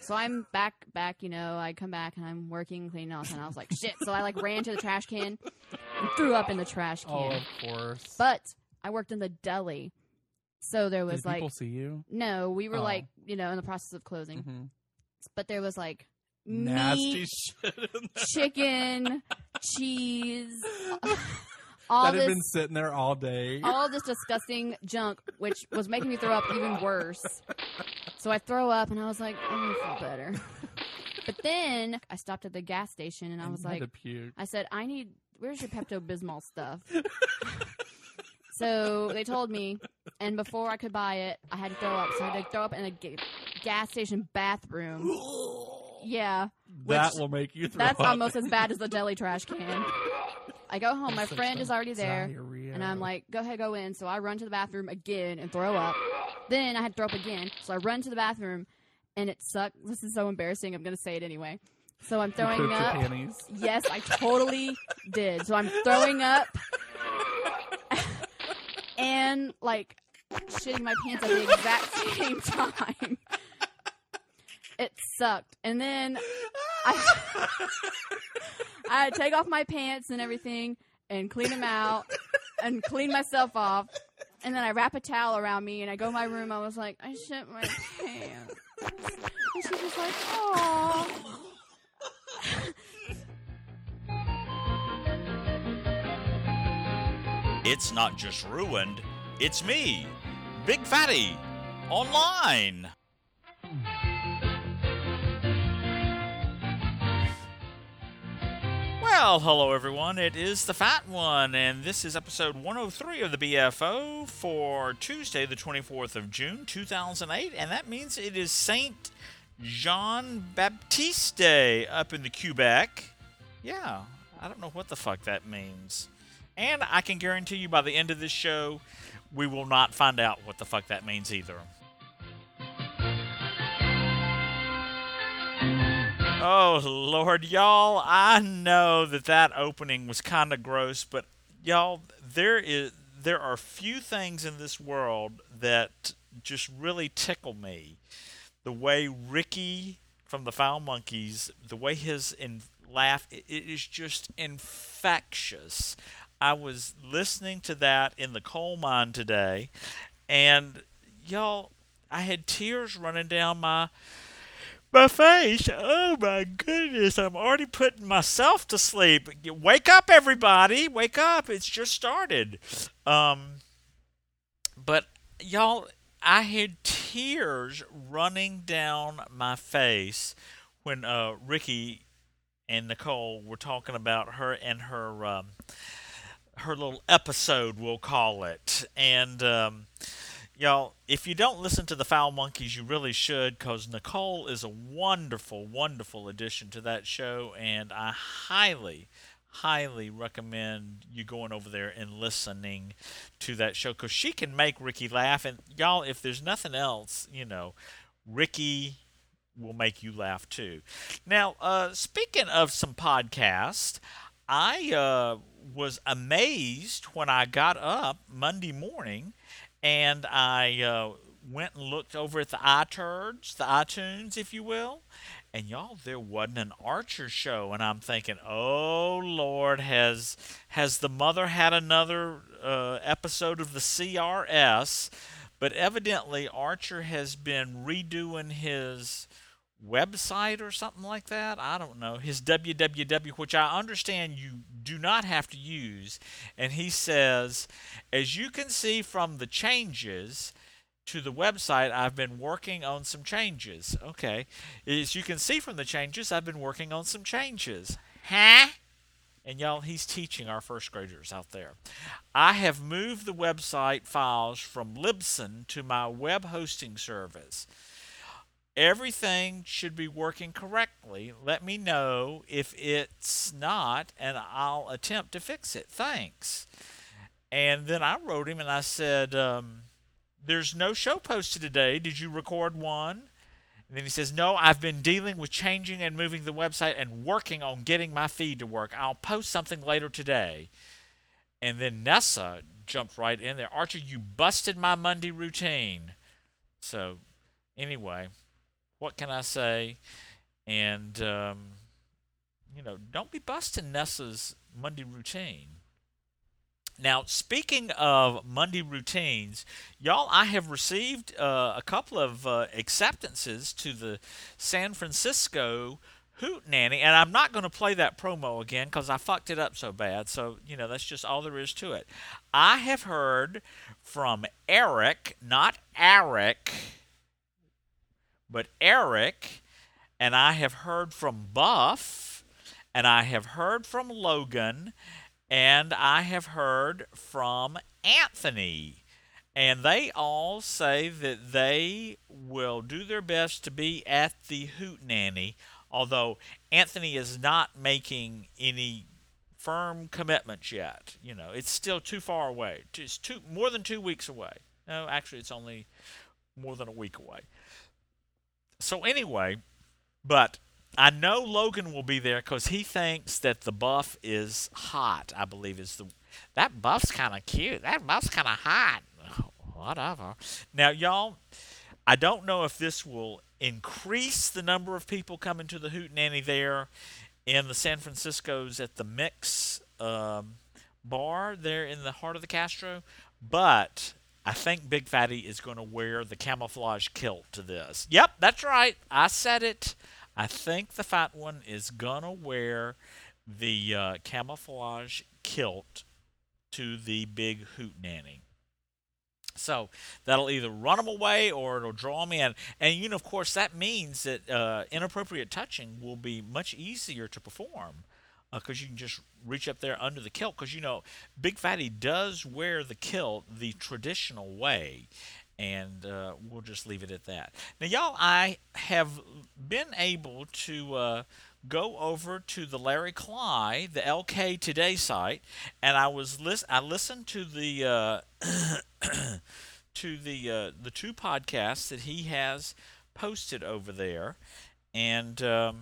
So I'm back, I come back and I'm working, cleaning all the time. I was like, shit. So I ran to the trash can and threw up in the trash can. Oh, of course. But I worked in the deli. So there was Did people see you? No, we were in the process of closing. Mm-hmm. But there was nasty meat, shit in there. chicken, cheese, that had been sitting there all day. All this disgusting junk, which was making me throw up even worse. So I throw up, and I was like, I feel better. But then I stopped at the gas station, and I was like, I said, where's your Pepto-Bismol stuff? So they told me, and before I could buy it, I had to throw up. So I had to throw up in a gas station bathroom. Yeah. That will make you throw That's up. almost as bad as the deli trash can. I go home. My friend is already there. Diarrhea. And I'm like, go ahead, go in. So I run to the bathroom again and throw up. Then I had to throw up again. So I run to the bathroom, and it sucked. This is so embarrassing. I'm going to say it anyway. So I'm throwing you up. Your panties? Yes, I totally did. So I'm throwing up and, shitting my pants at the exact same time. It sucked. And then I had to take off my pants and everything and clean them out and clean myself off. And then I wrap a towel around me and I go in my room. I was like, I shit my pants. And she was like, oh. It's not just ruined, it's me, Big Fatty, online. Well, hello everyone, it is the Fat One, and this is episode 103 of the BFO for Tuesday, the 24th of June, 2008, and that means it is Saint Jean Baptiste Day up in the Quebec. Yeah, I don't know what the fuck that means. And I can guarantee you by the end of this show, we will not find out what the fuck that means either. Oh, Lord, y'all, I know that opening was kind of gross, but y'all, there are few things in this world that just really tickle me. The way Ricky from the Foul Monkeys, the way his laugh, it is just infectious. I was listening to that in the coal mine today, and y'all, I had tears running down my face. Oh my goodness, I'm already putting myself to sleep. Wake up, everybody. Wake up. It's just started. But y'all, I had tears running down my face when Ricky and Nicole were talking about her and her little episode, we'll call it. And y'all, if you don't listen to the Foul Monkeys, you really should, because Nicole is a wonderful, wonderful addition to that show, and I highly, highly recommend you going over there and listening to that show, because she can make Ricky laugh. And y'all, if there's nothing else, Ricky will make you laugh too. Now, speaking of some podcasts, I was amazed when I got up Monday morning and I went and looked over at the iTunes, if you will, and y'all, there wasn't an Archer show, and I'm thinking, oh Lord, has the mother had another episode of the CRS? But evidently Archer has been redoing his website or something like that. I don't know. His www, which I understand you do not have to use. And he says, as you can see from the changes to the website, I've been working on some changes. Okay. As you can see from the changes, I've been working on some changes. Huh? And y'all, he's teaching our first graders out there. I have moved the website files from Libsyn to my web hosting service. Everything should be working correctly. Let me know if it's not, and I'll attempt to fix it. Thanks. And then I wrote him and I said, there's no show posted today. Did you record one? And then he says, no, I've been dealing with changing and moving the website and working on getting my feed to work. I'll post something later today. And then Nessa jumped right in there. Archer, you busted my Monday routine. So, anyway, What can I say? And don't be busting Nessa's Monday routine. Now, speaking of Monday routines, y'all, I have received a couple of acceptances to the San Francisco Hoot Nanny, and I'm not going to play that promo again because I fucked it up so bad. So, that's just all there is to it. I have heard from Eric, not Eric, but Eric, and I have heard from Buff, and I have heard from Logan, and I have heard from Anthony. And they all say that they will do their best to be at the Hoot Nanny, although Anthony is not making any firm commitments yet. It's still too far away. It's more than 2 weeks away. No, actually, it's only more than a week away. So anyway, but I know Logan will be there because he thinks that the buff is hot. I believe that buff's kind of cute. That buff's kind of hot. Whatever. Now, y'all, I don't know if this will increase the number of people coming to the Hoot Nanny there in the San Francisco's at the Mix bar there in the heart of the Castro, but I think Big Fatty is going to wear the camouflage kilt to this. Yep, that's right. I said it. I think the fat one is going to wear the camouflage kilt to the big Hoot Nanny. So that'll either run them away or it'll draw them in. And, of course, that means that inappropriate touching will be much easier to perform because you can just reach up there under the kilt. Because, Big Fatty does wear the kilt the traditional way. And we'll just leave it at that. Now, y'all, I have been able to go over to the Larry Cly, the LK Today site, and I listened to the the two podcasts that he has posted over there, and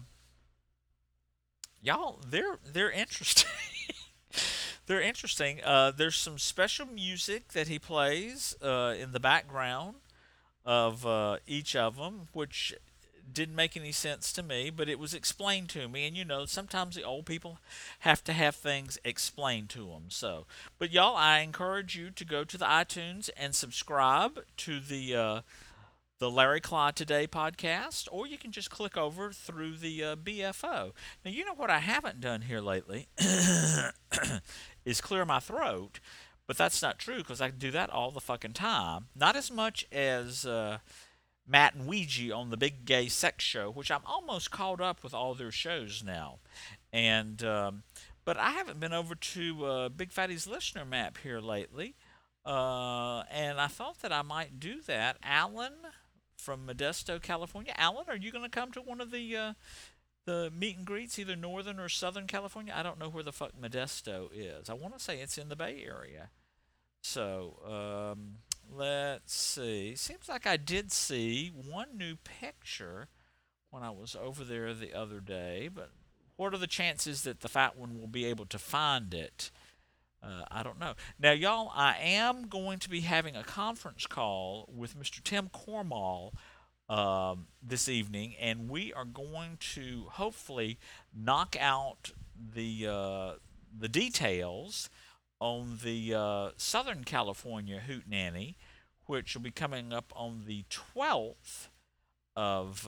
y'all, they're interesting. They're interesting. There's some special music that he plays in the background of each of them, which didn't make any sense to me, but it was explained to me. And sometimes the old people have to have things explained to them. So, but y'all, I encourage you to go to the iTunes and subscribe to the Larry Cly Today podcast, or you can just click over through the BFO. Now, what I haven't done here lately is clear my throat, but that's not true because I do that all the fucking time. Not as much as Matt and Ouija on the Big Gay Sex Show, which I'm almost caught up with all their shows now. And but I haven't been over to Big Fatty's listener map here lately, and I thought that I might do that. Alan from Modesto, California. Alan, are you going to come to one of the meet and greets, either Northern or Southern California? I don't know where the fuck Modesto is. I want to say it's in the Bay Area. So, let's see. Seems like I did see one new picture when I was over there the other day, but what are the chances that the fat one will be able to find it? I don't know. Now, y'all, I am going to be having a conference call with Mr. Tim Cormall this evening, and we are going to hopefully knock out the details on the Southern California Hoot Nanny, which will be coming up on the 12th of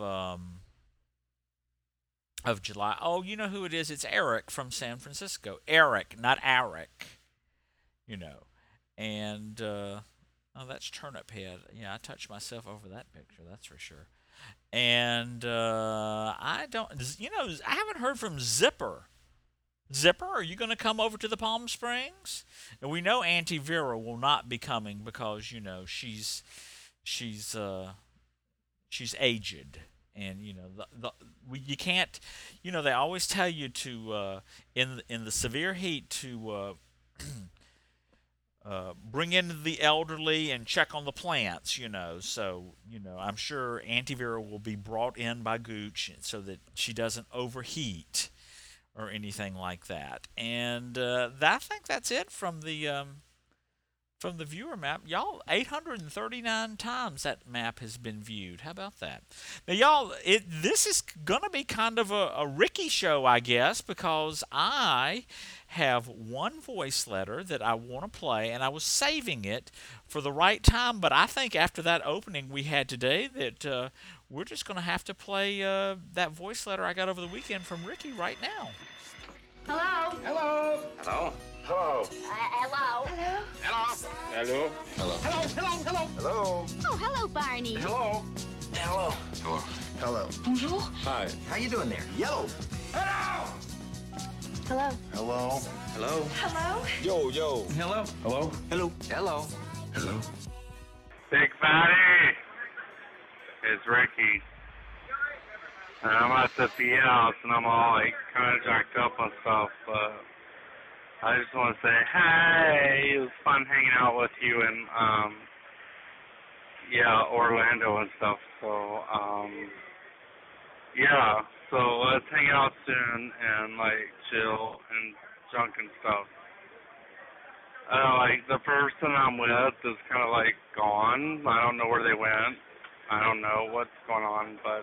July. Oh, you know who it is? It's Eric from San Francisco. Eric, not Eric. And oh, that's Turnip Head. Yeah, I touched myself over that picture, that's for sure. And I haven't heard from Zipper. Zipper, are you going to come over to the Palm Springs? And we know Auntie Vera will not be coming because she's aged, and you can't. They always tell you to in the severe heat to bring in the elderly and check on the plants, So, I'm sure Auntie Vera will be brought in by Gooch so that she doesn't overheat or anything like that. And I think that's it from the from the viewer map, y'all, 839 times that map has been viewed. How about that? Now, y'all, this is going to be kind of a Ricky show, I guess, because I have one voice letter that I want to play, and I was saving it for the right time, but I think after that opening we had today that we're just going to have to play that voice letter I got over the weekend from Ricky right now. Hello. Hello. Hello. Hello. Hello. Hello. Hello. Hello. Hello. Hello. Hello. Oh, hello, Barney. Hello. Hello. Hello. Hello. Bonjour. Hi. How you doing there? Yellow. Hello. Hello. Hello. Hello. Hello. Yo, yo. Hello. Hello. Hello. Hello. Hello. Big Fatty, it's Ricky. And I'm at the PA house and I'm all like kind of jacked up and stuff, but I just want to say, hey, it was fun hanging out with you in, Orlando and stuff. So, so let's hang out soon and like chill and junk and stuff. Like the person I'm with is kind of like gone. I don't know where they went. I don't know what's going on, but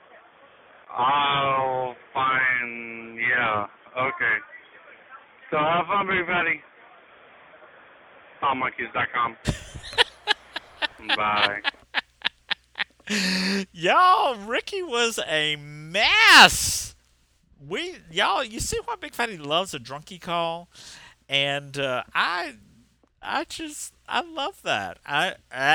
I'll find. Yeah, okay. So have fun, everybody. TomMonkeys.com. Bye. Y'all, Ricky was a mess. Y'all, you see why Big Fatty loves a drunkie call? And I love that. I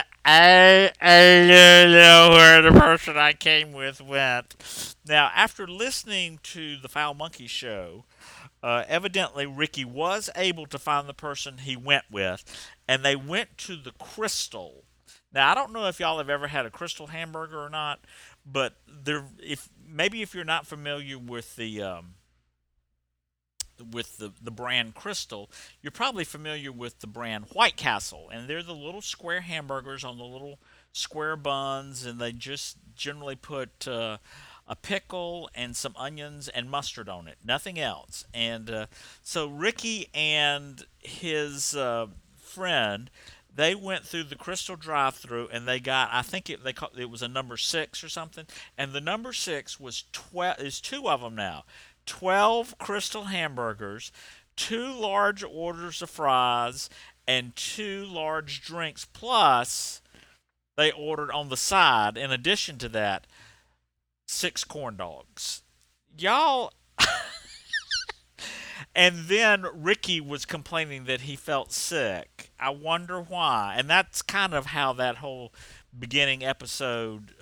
don't know where the person I came with went. Now, after listening to the Foul Monkey show, evidently Ricky was able to find the person he went with, and they went to the Crystal. Now, I don't know if y'all have ever had a Crystal hamburger or not, but if you're not familiar with the brand Crystal, you're probably familiar with the brand White Castle, and they're the little square hamburgers on the little square buns, and they just generally put a pickle and some onions and mustard on it, nothing else. And so Ricky and his friend, they went through the Crystal drive-thru, and they got, I think it was a number 6 or something, and the number 6 was 12. There's 2 of them now. 12 Crystal hamburgers, 2 large orders of fries, and 2 large drinks. Plus, they ordered on the side, in addition to that, 6 corn dogs. Y'all. And then Ricky was complaining that he felt sick. I wonder why. And that's kind of how that whole beginning episode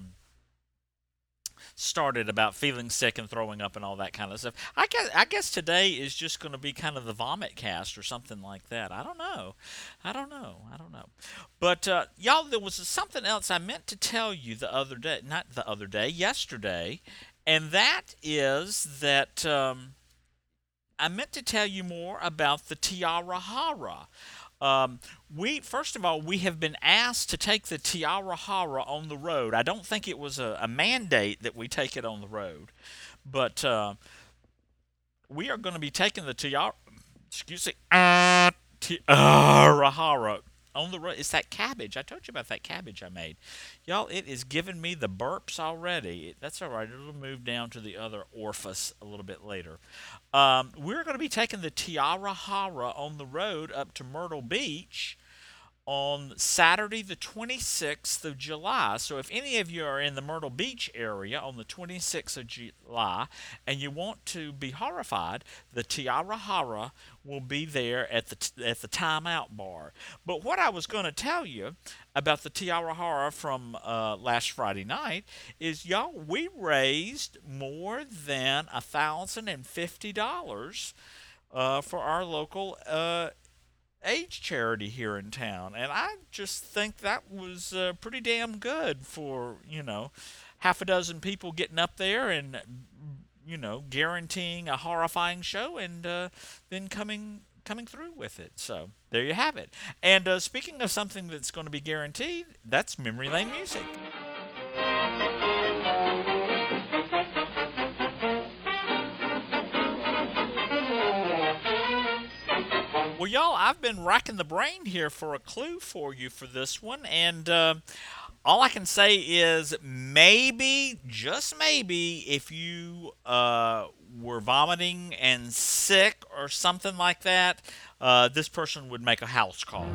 started, about feeling sick and throwing up and all that kind of stuff. I guess today is just going to be kind of the vomit cast or something like that. I don't know. But y'all, there was something else I meant to tell you yesterday, and that is that I meant to tell you more about the Tiara Hara. First of all, we have been asked to take the Tiara Hara on the road. I don't think it was a mandate that we take it on the road, but we are going to be taking the Tiara Hara on the road. It's that cabbage. I told you about that cabbage I made. Y'all, it is giving me the burps already. That's all right. It'll move down to the other orifice a little bit later. We're going to be taking the Tiara Hara on the road up to Myrtle Beach on Saturday the 26th of July. So if any of you are in the Myrtle Beach area on the 26th of July and you want to be horrified, the Tiara Hara will be there at the Time Out bar. But what I was going to tell you about the Tiara Hara from last Friday night is, y'all, we raised more than $1,050 for our local AIDS charity here in town, and I just think that was pretty damn good for, half a dozen people getting up there and, guaranteeing a horrifying show and then coming through with it. So there you have it. And speaking of something that's going to be guaranteed, that's Memory Lane Music. Well, Well, y'all, I've been racking the brain here for a clue for you for this one, and all I can say is maybe, just maybe, if you were vomiting and sick or something like that, this person would make a house call.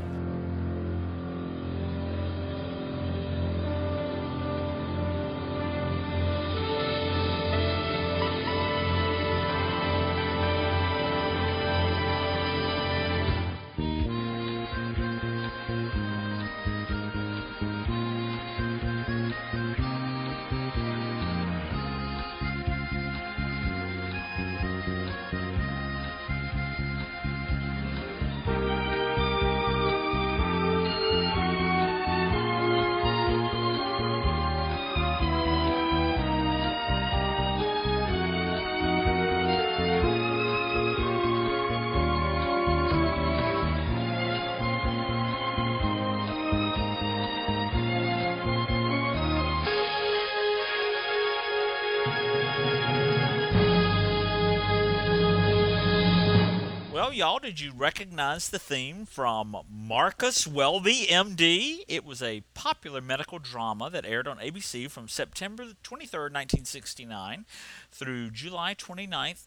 Well, y'all, did you recognize the theme from Marcus Welby, MD? It was a popular medical drama that aired on ABC from September 23rd, 1969 through July 29th,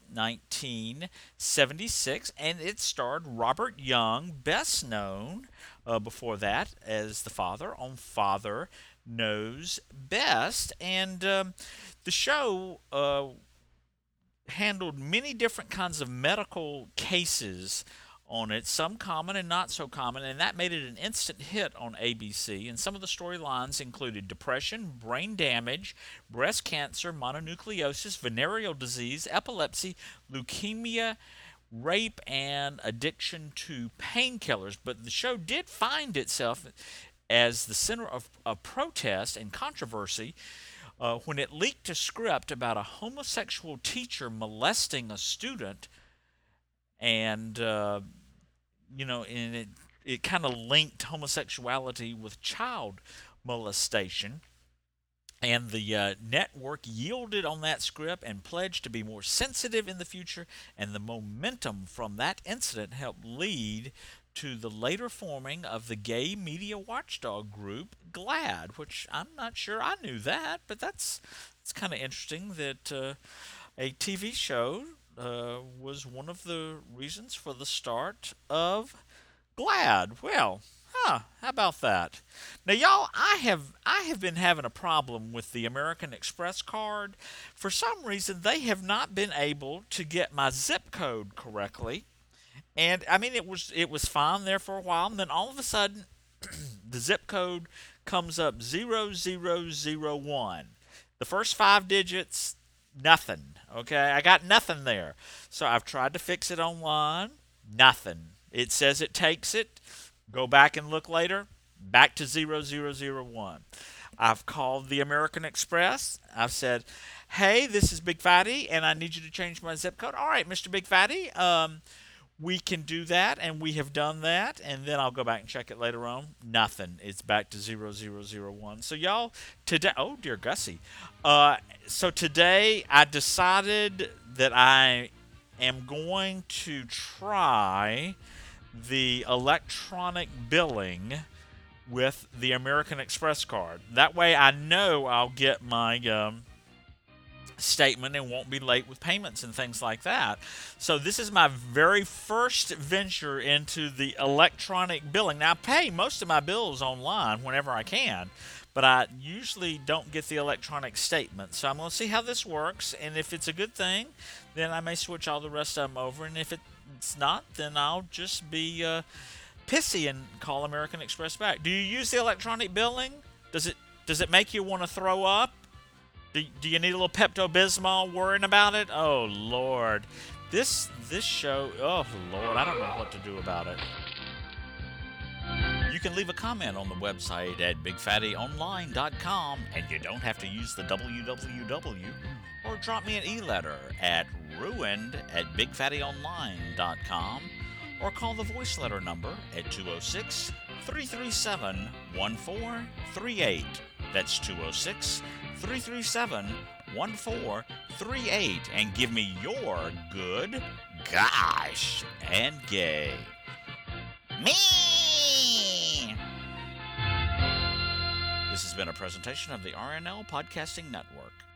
1976, and it starred Robert Young, best known before that as the father on Father Knows Best. And the show handled many different kinds of medical cases on it, some common and not so common, and that made it an instant hit on ABC. And some of the storylines included depression, brain damage, breast cancer, mononucleosis, venereal disease, epilepsy, leukemia, rape, and addiction to painkillers. But the show did find itself as the center of protest and controversy when it leaked a script about a homosexual teacher molesting a student, and and it kind of linked homosexuality with child molestation. And the network yielded on that script and pledged to be more sensitive in the future, and the momentum from that incident helped lead to the later forming of the gay media watchdog group GLAAD, which I'm not sure I knew that, but it's kind of interesting that a TV show was one of the reasons for the start of GLAAD. Well, how about that? Now, y'all, I have been having a problem with the American Express card. For some reason, they have not been able to get my zip code correctly. And I mean, it was fine there for a while, and then all of a sudden, the zip code comes up 0001. The first 5 digits, nothing. Okay, I got nothing there. So I've tried to fix it online, nothing. It says it takes it. Go back and look later, back to 0001. I've called the American Express. I've said, hey, this is Big Fatty, and I need you to change my zip code. All right, Mr. Big Fatty, we can do that, and we have done that, and then I'll go back and check it later on. Nothing. It's back to 0001. So, y'all, today, oh, dear Gussie. So today I decided that I am going to try the electronic billing with the American Express card. That way I know I'll get my statement and won't be late with payments and things like that. So this is my very first venture into the electronic billing. Now, I pay most of my bills online whenever I can, but I usually don't get the electronic statement. So I'm going to see how this works, and if it's a good thing, then I may switch all the rest of them over, and if it's not, then I'll just be pissy and call American Express back. Do you use the electronic billing? Does it make you want to throw up? Do you need a little Pepto-Bismol worrying about it? Oh, Lord. This show, oh, Lord, I don't know what to do about it. You can leave a comment on the website at BigFattyOnline.com, and you don't have to use the www, or drop me an e-letter at ruined@BigFattyOnline.com, or call the voice letter number at 206-337-1438. That's 206-337-1438, and give me your good, gosh, and gay. Me! This has been a presentation of the RNL Podcasting Network.